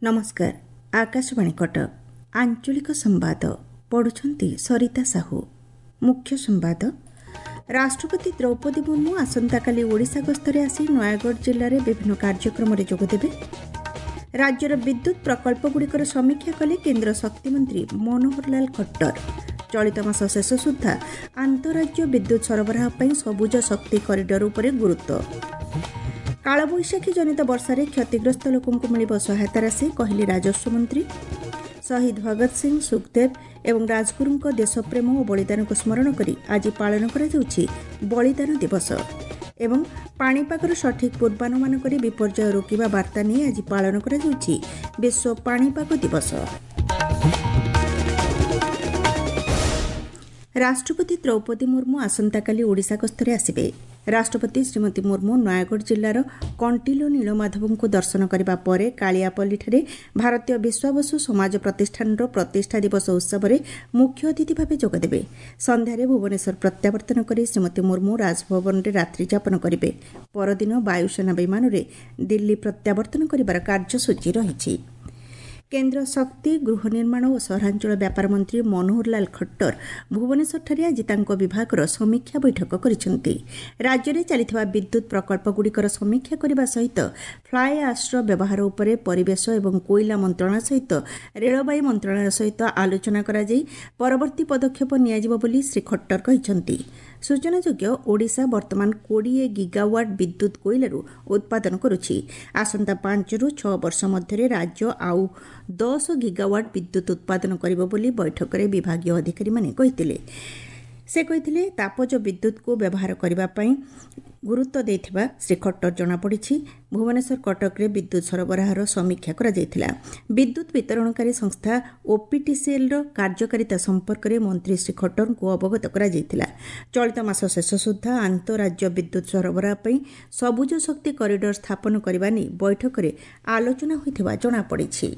नमस्कार। आकाशवाणी कटक आंचलिक संवाद पढ़ुछंती सरिता साहू। मुख्य संवाद। राष्ट्रपति द्रौपदी मुर्मू आसंताकाली ओडिशा गस्तरे आसी नयागढ़ जिल्लार विभिन्न कार्यक्रम जोगदेवे। राज्यर विद्युत प्रकल्पगुड़िकर समीक्षा कले केन्द्र शक्ति मंत्री मनोहर लाल खट्टर। चलित मास शेष सुधा आंतराज्य विद्युत सरबराह पर सबुज शक्ति करिडर उपर गुरुत्व। कालबैशाखी जनित वर्षारे क्षतिग्रस्त लोकों मिलिब सहायता राशि कहले राजस्व मंत्री। शहीद भगत सिंह, सुखदेव एवं राजगुरुଙ୍କ देशप्रेम और बलिदान को स्मरण करी आज पालन करा जाउछि बलिदान दिवस। एवं पाणीपागर सठिक पूर्वानुमान करी विपर्यय रोकिबा वार्ता नहीं आज पालन करा जाउछि विश्व पाणीपाग दिवस। राष्ट्रपति द्रौपदी मुर्मू आसंताकाली ओडिशा गस्तरे आसिबे। राष्ट्रपति श्रीमती मुर्मू नयागढ़ जिल्लार कंटिलो नीलमाधव को दर्शन करने पर कालियापल्लीଠାରେ भारतीय विश्वावसु समाज प्रतिष्ठान प्रतिष्ठा दिवस उत्सव में मुख्य अतिथि भाव जोगदेवे। संध्यारे भुवनेश्वर प्रत्यावर्तन कर श्रीमती मुर्मू राजभवन में रात्रि यापन करेंगे। परदिन वायुसेना विमान में दिल्ली प्रत्यावर्तन कर कार्यसूची रही। केन्द्र शक्ति गृह निर्माण और सहरांचल व्यापार मंत्री मनोहर लाल खट्टर भुवनेश्वर आज विभागर समीक्षा बैठक करिसेंती। राज्य में चलता विद्युत प्रकल्पगुड़िकर समीक्षा करने सहित फ्लाई आश्र व्यवहार उपरे परिवेश और कोयला मंत्रणालय सहित रेलवाई मंत्रणालय सहित आलोचना करा जाई परवर्ती पदक्षेप नियाजिबो बोली श्री खट्टर कहिसेंती। सूचनायोग्य ओडिशा वर्तमान 20 गीगावाट विद्युत कोयलू उत्पादन करुछि। आसंता 5 ରୁ 6 वर्ष मध्य राज्य आउ 10 गीगावाट विद्युत उत्पादन करिबो बोली बैठक में विभागीय अधिकारी माने कहिथिले। से कहिथिले तापज विद्युत को व्यवहार करबा पई गुरुत्व देथिबा श्री खट्टर जनापड़ी। भुवनेश्वर कटक रे विद्युत सरबराहर समीक्षा करा जायथिला। विद्युत वितरणकारी संस्था ओपीटीसीएल रो कार्यकारिता संपर्क में मंत्री श्री खट्टर को अवगत करा जायथिला। चलित मास शेष सुधा आंतराज्य विद्युत सरबराह पई सबुज शक्ति करिडर स्थापन करबा नै बैठक में आलोचना होइथिबा जनापड़ी।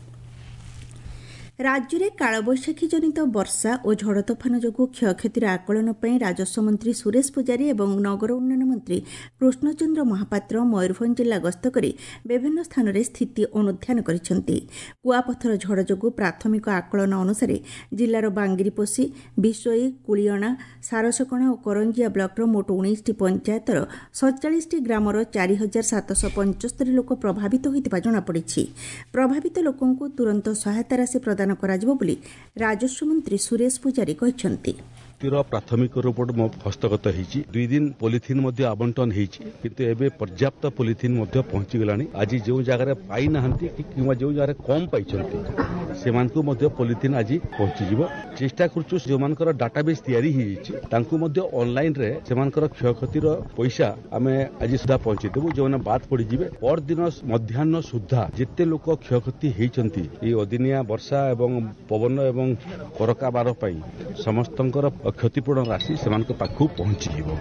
राज्य में कालबैशाखी जनित वर्षा और झड़ तोफान जोगु क्षयक्षतिर आकलन पर राजस्व मंत्री सुरेश पुजारी और नगर उन्नयन मंत्री कृष्णचंद्र महापात्र मयूरभंज जिला गस्त कर विभिन्न स्थान में स्थिति अनुध्यान करिसेंती। कुआपथर झड़ जोगु प्राथमिक आकलन अनुसार जिलार बांगिरीपोषी, बिशोई, कुलियणा, सारसकणा और करंजिया ब्लॉक मोट 19 पंचायतर 47 ग्रामर 4775 लोक प्रभावित होइतिबा जनापड़ी। प्रभावित लोकों को तुरंत सहायता राशि प्रदान कराजिबो बोली राजस्व मंत्री सुरेश पुजारी कहिसेंती। प्राथमिक रिपोर्ट मो हस्तगत होईची। 2 दिन पॉलिथिन मध्ये आवंटन होईची, किंतु एबे पर्याप्त पॉलिथिन मध्ये पहुंची गलानी। आज जो जगह पाई नाहंती किंवा जो जगह कम पाइछंती सेमानकु मध्ये पॉलिथिन आज पहुंची जिवो। चेष्टा करछु जो मानकर डाटाबेस तयारी हिची तांकु मध्ये ऑनलाइन रे सेमानकर क्षयक्षतिर पैसा आमे आज सुधा पहुंची देबो। जो माने बात पड़ी जिवे पर दिन मध्याह्न सुधा जेते लोक क्षयक्षति हेचंती ए अदिनिया वर्षा एवं पवन एवं करका बार पई समस्तंकर क्षतिपूर्ण राशि सेमानक पाखु पहुंची जिवो।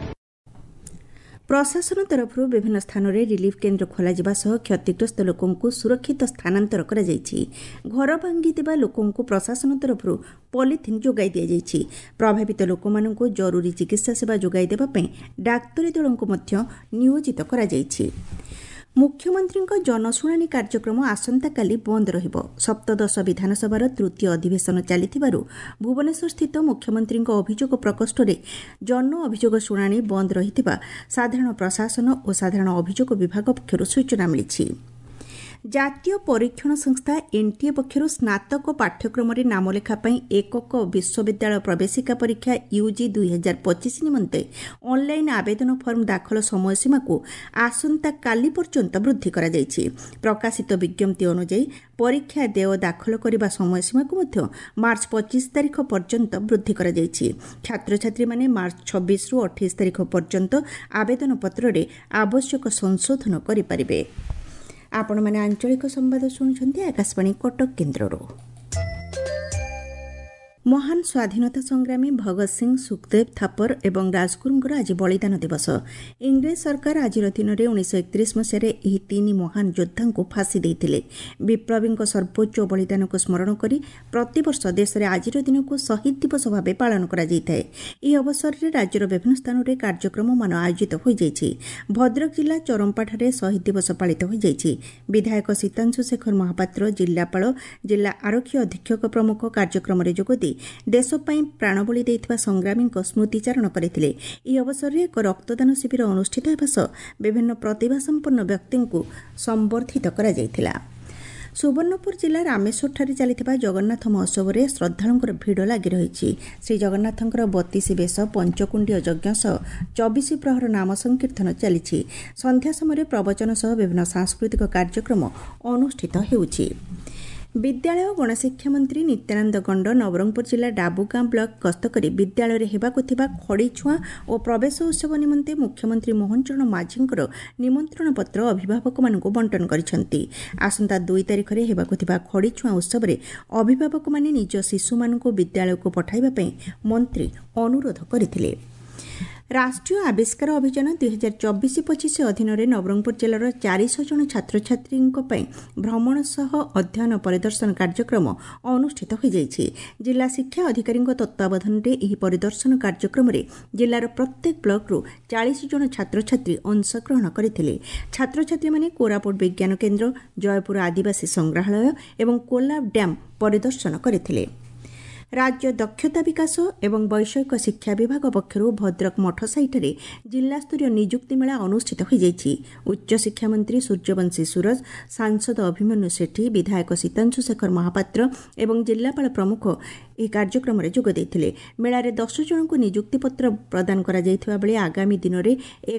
प्रशासन तरफ विभिन्न स्थान में रिलीफ केन्द्र खोल क्षतिग्रस्त लोकों को सुरक्षित स्थानांतर करा जायछि। घर भांगी लोकों को प्रशासन तरफ पॉलिथिन जोगाई दिया जायछि। प्रभावित लोकों को जरूरी चिकित्सा सेवा जोगाई देबा पई डाक्तरी दलों को मध्य नियोजित करा जायछि। मुख्यमंत्री जनशुणाणी कार्यक्रम आसंताकाली बंद रहिबो। सप्तदश विधानसभार तृतीय अधिवेशन चलिथिबारु भुवनेश्वर स्थित मुख्यमंत्री अभियोग प्रकोष्ठ में जन अभियोग शुणाणी बंद रहिथिबा साधारण प्रशासन और साधारण अभियोग विभाग पक्षरु सूचना मिलिछि। जातीय परीक्षण संस्था एनटीए पक्षरु स्नातक पाठ्यक्रम रे नामलेखा पई एकक विश्वविद्यालय प्रवेशिका परीक्षा यूजी 2025 निमंते ऑनलाइन आवेदन फॉर्म दाखल समय सीमा को आसंता काली पर्यंत वृद्धि करा जायछि। प्रकाशित विज्ञप्ति अनुसार परीक्षा देय दाखल करबा समय सीमा को मध्य मार्च 25 तारिख पर्यंत वृद्धि करा जायछि। छात्र छात्री माने मार्च 26 रु 28 तारिख पर्यंत आवेदन पत्र रे आवश्यक संशोधन करि परिबे। आपण माने आंचलिक संवाद शुणुछंती आकाशवाणी कटक केन्द्ररो। ମହାନ ସ୍ୱାଧୀନତା ସଂଗ୍ରାମୀ ଭଗତ ସିଂ, ସୁଖଦେବ, ଥାପର ଏବଂ ରାଜଗୁରୁଙ୍କର ଆଜି ବଳିଦାନ ଦିବସ। ଇଂରେଜ ସରକାର ଆଜିର ଦିନରେ 1931 ମସିହାରେ ଏହି ତିନି ମହାନ ଯୋଦ୍ଧାଙ୍କୁ ଫାଶୀ ଦେଇଥିଲେ। ବିପ୍ଳବୀଙ୍କ ସର୍ବୋଚ୍ଚ ବଳିଦାନକୁ ସ୍ମରଣ କରି ପ୍ରତିବର୍ଷ ଦେଶରେ ଆଜିର ଦିନକୁ ଶହୀଦ ଦିବସ ଭାବେ ପାଳନ କରାଯାଇଥାଏ। ଏହି ଅବସରରେ ରାଜ୍ୟର ବିଭିନ୍ନ ସ୍ଥାନରେ କାର୍ଯ୍ୟକ୍ରମମାନ ଆୟୋଜିତ ହୋଇଯାଇଛି। ଭଦ୍ରକ ଜିଲ୍ଲା ଚରମ୍ପାଠାରେ ଶହୀଦ ଦିବସ ପାଳିତ ହୋଇଯାଇଛି। ବିଧାୟକ ସୀତାଂଶୁ ଶେଖର ମହାପାତ୍ର, ଜିଲ୍ଲାପାଳ, ଜିଲ୍ଲା ଆରକ୍ଷୀ ଅଧୀକ୍ଷକ ପ୍ରମୁଖ କାର୍ଯ୍ୟକ୍ରମରେ ଯୋଗଦେଇ ଦେଶ ପାଇଁ ପ୍ରାଣବଳି ଦେଇଥିବା ସଂଗ୍ରାମୀଙ୍କ ସ୍ମୃତିଚାରଣ କରିଥିଲେ। ଏହି ଅବସରରେ ଏକ ରକ୍ତଦାନ ଶିବିର ଅନୁଷ୍ଠିତ ହେବା ସହ ବିଭିନ୍ନ ପ୍ରତିଭା ସମ୍ପନ୍ନ ବ୍ୟକ୍ତିଙ୍କୁ ସମ୍ବର୍ଦ୍ଧିତ କରାଯାଇଥିଲା। ସୁବର୍ଣ୍ଣପୁର ଜିଲ୍ଲା ରାମେଶ୍ୱରଠାରେ ଚାଲିଥିବା ଜଗନ୍ନାଥ ମହୋତ୍ସବରେ ଶ୍ରଦ୍ଧାଳୁଙ୍କର ଭିଡ଼ ଲାଗି ରହିଛି। ଶ୍ରୀଜଗନ୍ନାଥଙ୍କର 32 ବେଶ, ପଞ୍ଚକୁଣ୍ଡୀୟ ଯଜ୍ଞ ସହ 24 ପ୍ରହର ନାମ ସଂକୀର୍ତ୍ତନ ଚାଲିଛି। ସନ୍ଧ୍ୟା ସମୟରେ ପ୍ରବଚନ ସହ ବିଭିନ୍ନ ସାଂସ୍କୃତିକ କାର୍ଯ୍ୟକ୍ରମ ଅନୁଷ୍ଠିତ ହେଉଛି। ବିଦ୍ୟାଳୟ ଓ ଗଣଶିକ୍ଷା ମନ୍ତ୍ରୀ ନିତ୍ୟାନନ୍ଦ ଗଣ୍ଡ ନବରଙ୍ଗପୁର ଜିଲ୍ଲା ଡାବୁଗାଁ ବ୍ଲକ ଗସ୍ତ କରି ବିଦ୍ୟାଳୟରେ ହେବାକୁ ଥିବା ଖଡ଼ିଛୁଆଁ ଓ ପ୍ରବେଶ ଉତ୍ସବ ନିମନ୍ତେ ମୁଖ୍ୟମନ୍ତ୍ରୀ ମୋହନ ଚରଣ ମାଝୀଙ୍କର ନିମନ୍ତ୍ରଣ ପତ୍ର ଅଭିଭାବକମାନଙ୍କୁ ବଣ୍ଟନ କରିଛନ୍ତି। ଆସନ୍ତା 2 ତାରିଖରେ ହେବାକୁ ଥିବା ଖଡ଼ିଛୁଆଁ ଉତ୍ସବରେ ଅଭିଭାବକମାନେ ନିଜ ଶିଶୁମାନଙ୍କୁ ବିଦ୍ୟାଳୟକୁ ପଠାଇବା ପାଇଁ ମନ୍ତ୍ରୀ ଅନୁରୋଧ କରିଥିଲେ। ରାଷ୍ଟ୍ରୀୟ ଆବିଷ୍କାର ଅଭିଯାନ 2024-25 ଅଧୀନରେ ନବରଙ୍ଗପୁର ଜିଲ୍ଲାର 400 ଜଣ ଛାତ୍ରଛାତ୍ରୀଙ୍କ ପାଇଁ ଭ୍ରମଣ ସହ ଅଧ୍ୟୟନ ପରିଦର୍ଶନ କାର୍ଯ୍ୟକ୍ରମ ଅନୁଷ୍ଠିତ ହୋଇଯାଇଛି। ଜିଲ୍ଲା ଶିକ୍ଷା ଅଧିକାରୀଙ୍କ ତତ୍ତ୍ୱାବଧାନରେ ଏହି ପରିଦର୍ଶନ କାର୍ଯ୍ୟକ୍ରମରେ ଜିଲ୍ଲାର ପ୍ରତ୍ୟେକ ବ୍ଲକରୁ 40 ଜଣ ଛାତ୍ରଛାତ୍ରୀ ଅଂଶଗ୍ରହଣ କରିଥିଲେ। ଛାତ୍ରଛାତ୍ରୀମାନେ କୋରାପୁଟ ବିଜ୍ଞାନ କେନ୍ଦ୍ର, ଜୟପୁର ଆଦିବାସୀ ସଂଗ୍ରହାଳୟ ଏବଂ କୋଲାବ ଡ୍ୟାମ୍ ପରିଦର୍ଶନ କରିଥିଲେ। ରାଜ୍ୟ ଦକ୍ଷତା ବିକାଶ ଏବଂ ବୈଷୟିକ ଶିକ୍ଷା ବିଭାଗ ପକ୍ଷରୁ ଭଦ୍ରକ ମଠସାହିଠାରେ ଜିଲ୍ଲାସ୍ତରୀୟ ନିଯୁକ୍ତି ମେଳା ଅନୁଷ୍ଠିତ ହୋଇଯାଇଛି। ଉଚ୍ଚଶିକ୍ଷାମନ୍ତ୍ରୀ ସୂର୍ଯ୍ୟବଂଶୀ ସୁରଜ, ସାଂସଦ ଅଭିମନ୍ୟୁ ସେଠୀ, ବିଧାୟକ ସୀତାଂଶୁ ଶେଖର ମହାପାତ୍ର ଏବଂ ଜିଲ୍ଲାପାଳ ପ୍ରମୁଖ ଏହି କାର୍ଯ୍ୟକ୍ରମରେ ଯୋଗ ଦେଇଥିଲେ। ମେଳାରେ 10 ଜଣଙ୍କୁ ନିଯୁକ୍ତିପତ୍ର ପ୍ରଦାନ କରାଯାଇଥିବା ବେଳେ ଆଗାମୀ ଦିନରେ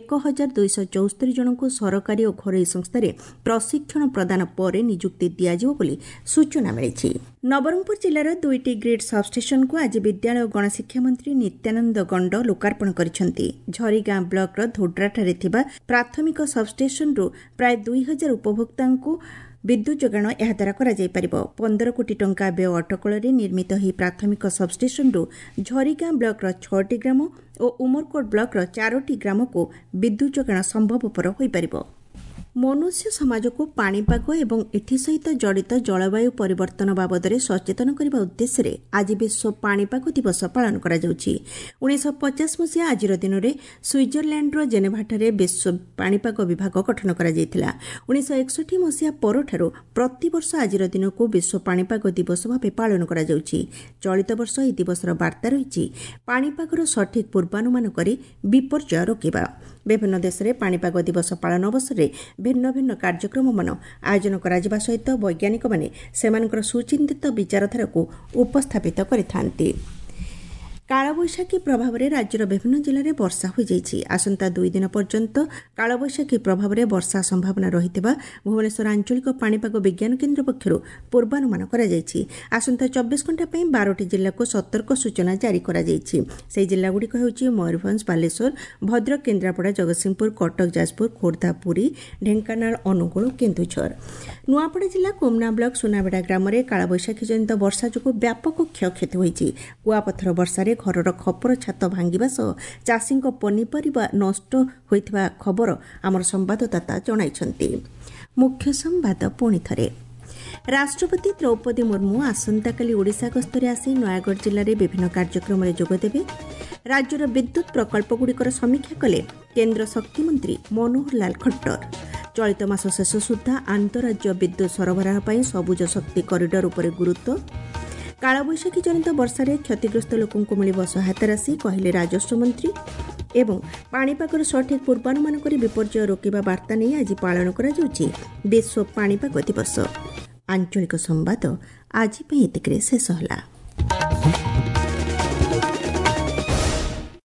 1274 ଜଣଙ୍କୁ ସରକାରୀ ଓ ଘରୋଇ ସଂସ୍ଥାରେ ପ୍ରଶିକ୍ଷଣ ପ୍ରଦାନ ପରେ ନିଯୁକ୍ତି ଦିଆଯିବ ବୋଲି ସୂଚନା ମିଳିଛି। ନବରଙ୍ଗପୁର ଜିଲ୍ଲାର 2ଟି ଗ୍ରିଡ୍ ସବ୍ଷ୍ଟେସନକୁ ଆଜି ବିଦ୍ୟାଳୟ ଓ ଗଣଶିକ୍ଷା ମନ୍ତ୍ରୀ ନିତ୍ୟାନନ୍ଦ ଗଣ୍ଡ ଲୋକାର୍ପଣ କରିଛନ୍ତି। ଝରିଗାଁ ବ୍ଲକର ଧୋଡ୍ରାଠାରେ ଥିବା ପ୍ରାଥମିକ ସବ୍ଷ୍ଟେସନରୁ ପ୍ରାୟ 2000 ଉପଭୋକ୍ତାଙ୍କୁ ବିଦ୍ୟୁତ୍ ଯୋଗାଣ ଏହାଦ୍ୱାରା କରାଯାଇପାରିବ। 15 କୋଟି ଟଙ୍କା ବ୍ୟୟ ଅଟକଳରେ ନିର୍ମିତ ଏହି ପ୍ରାଥମିକ ସବ୍ଷ୍ଟେସନରୁ ଝରିଗାଁ ବ୍ଲକର 6ଟି ଗ୍ରାମ ଓ ଉମରକୋଟ ବ୍ଲକର 4ଟି ଗ୍ରାମକୁ ବିଦ୍ୟୁତ୍ ଯୋଗାଣ ସମ୍ଭବପର ହୋଇପାରିବ। ମନୁଷ୍ୟ ସମାଜକୁ ପାଣିପାଗ ଏବଂ ଏଥି ସହିତ ଜଡ଼ିତ ଜଳବାୟୁ ପରିବର୍ତ୍ତନ ବାବଦରେ ସଚେତନ କରିବା ଉଦ୍ଦେଶ୍ୟରେ ଆଜି ବିଶ୍ୱ ପାଣିପାଗ ଦିବସ ପାଳନ କରାଯାଉଛି। 1950 ମସିହା ଆଜିର ଦିନରେ ସୁଇଜରଲ୍ୟାଣ୍ଡର ଜେନେଭାଠାରେ ବିଶ୍ୱ ପାଣିପାଗ ବିଭାଗ ଗଠନ କରାଯାଇଥିଲା। 1961 ମସିହା ପରଠାରୁ ପ୍ରତିବର୍ଷ ଆଜିର ଦିନକୁ ବିଶ୍ୱ ପାଣିପାଗ ଦିବସ ଭାବେ ପାଳନ କରାଯାଉଛି। ଚଳିତ ବର୍ଷ ଏହି ଦିବସର ବାର୍ତ୍ତା ରହିଛି ପାଣିପାଗର ସଠିକ୍ ପୂର୍ବାନୁମାନ କରି ବିପର୍ଯ୍ୟୟ ରୋକିବା। ବିଭିନ୍ନ ଦେଶରେ ପାଣିପାଗ ଦିବସ ପାଳନ ଅବସରରେ ଭିନ୍ନ ଭିନ୍ନ କାର୍ଯ୍ୟକ୍ରମମାନ ଆୟୋଜନ କରାଯିବା ସହିତ ବୈଜ୍ଞାନିକମାନେ ସେମାନଙ୍କର ସୁଚିନ୍ତିତ ବିଚାରଧାରାକୁ ଉପସ୍ଥାପିତ କରିଥାନ୍ତି। କାଳବୈଶାଖୀ ପ୍ରଭାବରେ ରାଜ୍ୟର ବିଭିନ୍ନ ଜିଲ୍ଲାରେ ବର୍ଷା ହୋଇଯାଇଛି। ଆସନ୍ତା 2 ଦିନ ପର୍ଯ୍ୟନ୍ତ କାଳବୈଶାଖୀ ପ୍ରଭାବରେ ବର୍ଷା ସମ୍ଭାବନା ରହିଥିବା ଭୁବନେଶ୍ୱର ଆଞ୍ଚଳିକ ପାଣିପାଗ ବିଜ୍ଞାନ କେନ୍ଦ୍ର ପକ୍ଷରୁ ପୂର୍ବାନୁମାନ କରାଯାଇଛି। ଆସନ୍ତା 24 ଘଣ୍ଟା ପାଇଁ 12ଟି ଜିଲ୍ଲାକୁ ସତର୍କ ସୂଚନା ଜାରି କରାଯାଇଛି। ସେହି ଜିଲ୍ଲାଗୁଡ଼ିକ ହେଉଛି ମୟୂରଭଞ୍ଜ, ବାଲେଶ୍ୱର, ଭଦ୍ରକ, କେନ୍ଦ୍ରାପଡ଼ା, ଜଗତସିଂହପୁର, କଟକ, ଯାଜପୁର, ଖୋର୍ଦ୍ଧା, ପୁରୀ, ଢେଙ୍କାନାଳ, ଅନୁଗୁଳ, କେନ୍ଦୁଝର। ନୂଆପଡ଼ା ଜିଲ୍ଲା କୋମନା ବ୍ଲକ ସୁନାବେଡ଼ା ଗ୍ରାମରେ କାଳବୈଶାଖୀ ଜନିତ ବର୍ଷା ଯୋଗୁଁ ବ୍ୟାପକ କ୍ଷୟକ୍ଷତି ହୋଇଛି। କୁଆପଥର ବର୍ଷାରେ ଘରର ଖପର ଛାତ ଭାଙ୍ଗିବା ସହ ଚାଷୀଙ୍କ ପନିପରିବା ନଷ୍ଟ ହୋଇଥିବା ଖବର ଆମର ସମ୍ବାଦଦାତା ଜଣାଇଛନ୍ତି। ମୁଖ୍ୟ ସମ୍ବାଦ ପୁଣି ଥରେ। ରାଷ୍ଟ୍ରପତି ଦ୍ରୌପଦୀ ମୁର୍ମୁ ଆସନ୍ତାକାଲି ଓଡ଼ିଶା ଗସ୍ତରେ ଆସି ନୟାଗଡ଼ ଜିଲ୍ଲାରେ ବିଭିନ୍ନ କାର୍ଯ୍ୟକ୍ରମରେ ଯୋଗଦେବେ। ରାଜ୍ୟର ବିଦ୍ୟୁତ୍ ପ୍ରକଳ୍ପଗୁଡ଼ିକର ସମୀକ୍ଷା କଲେ କେନ୍ଦ୍ର ଶକ୍ତିମନ୍ତ୍ରୀ ମନୋହର ଲାଲ ଖଟ୍ଟର। ଚଳିତ ମାସ ଶେଷ ସୁଦ୍ଧା ଆନ୍ତଃରାଜ୍ୟ ବିଦ୍ୟୁତ୍ ସରବରାହ ପାଇଁ ସବୁଜ ଶକ୍ତି କରିଡର ଉପରେ ଗୁରୁତ୍ୱ। କାଳବୈଶାଖୀ ଜନିତ ବର୍ଷାରେ କ୍ଷତିଗ୍ରସ୍ତ ଲୋକଙ୍କୁ ମିଳିବ ସହାୟତା ରାଶି, କହିଲେ ରାଜସ୍ୱ ମନ୍ତ୍ରୀ। ଏବଂ ପାଣିପାଗର ସଠିକ୍ ପୂର୍ବାନୁମାନ କରି ବିପର୍ଯ୍ୟୟ ରୋକିବା ବାର୍ତ୍ତା ନେଇ ଆଜି ପାଳନ କରାଯାଉଛି ବିଶ୍ୱ ପାଣିପାଗ ଦିବସ। ଆଞ୍ଚଳିକ ସମ୍ବାଦ ଆଜି ପାଇଁ ଏତିକିରେ ଶେଷ ହେଲା।